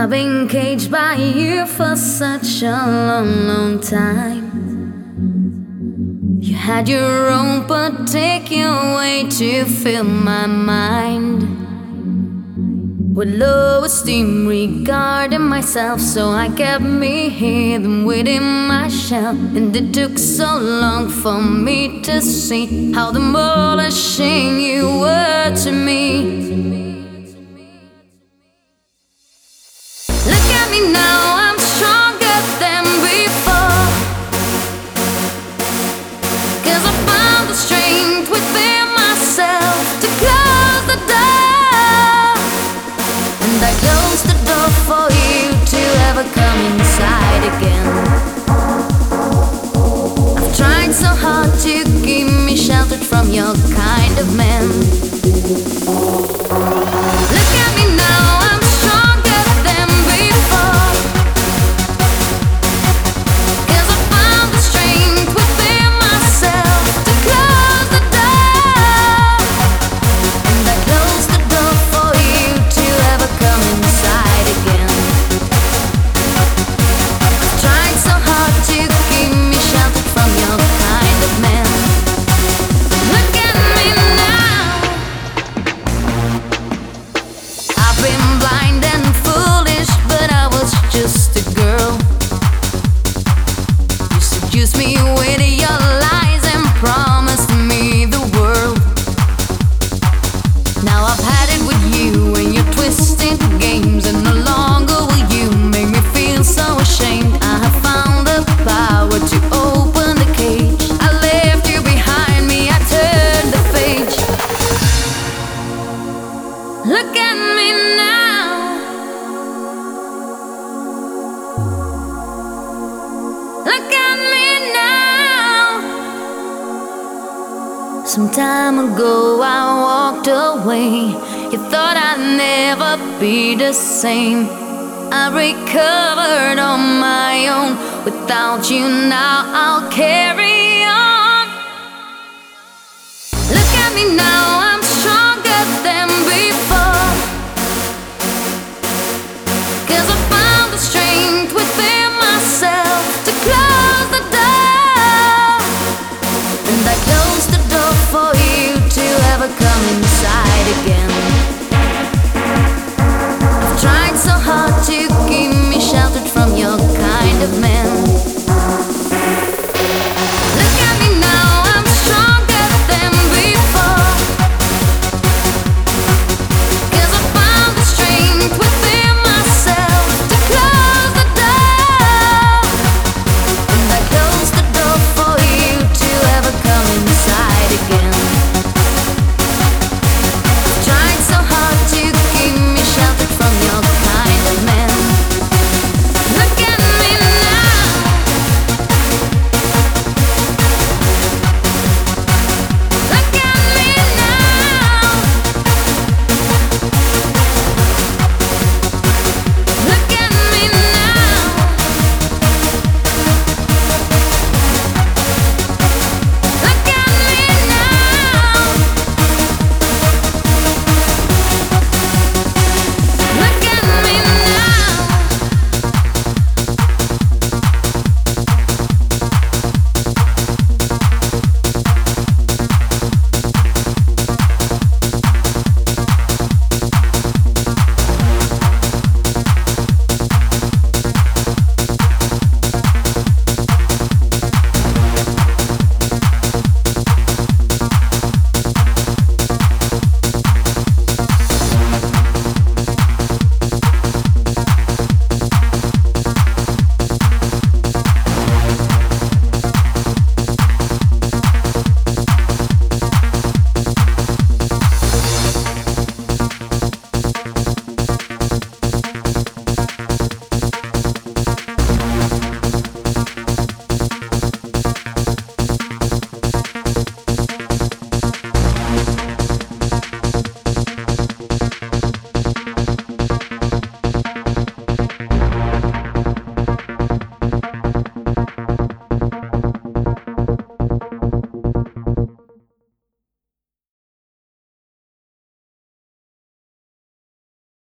I've been caged by you for such a long, long time. You had your own particular way to fill my mind with low esteem regarding myself, so I kept me hidden within my shell. And it took so long for me to see how demolishing you were to me. Look at me now, I'm stronger than before, 'cause I found the strength within myself to close the door. And I closed the door for you to ever come inside again. I've tried so hard to keep me sheltered from your kind of man. Look at me now, I'm stronger than before, 'cause I found the strength within myself to close the door. And I closed the door for you to ever come inside again. I've tried so hard to keep me sheltered from your kind of man. Look at me now, I've been blind and foolish, but I was just a girl. You seduced me with your lies and promised me the world. Now I've had it with you and your twisted games, and no longer will you make me feel so ashamed. I have found the power to open the cage. I left you behind me, I turned the page. Look at me now, look at me now. Some time ago I walked away. You thought I'd never be the same. I recovered on my own. Without you now I'll carry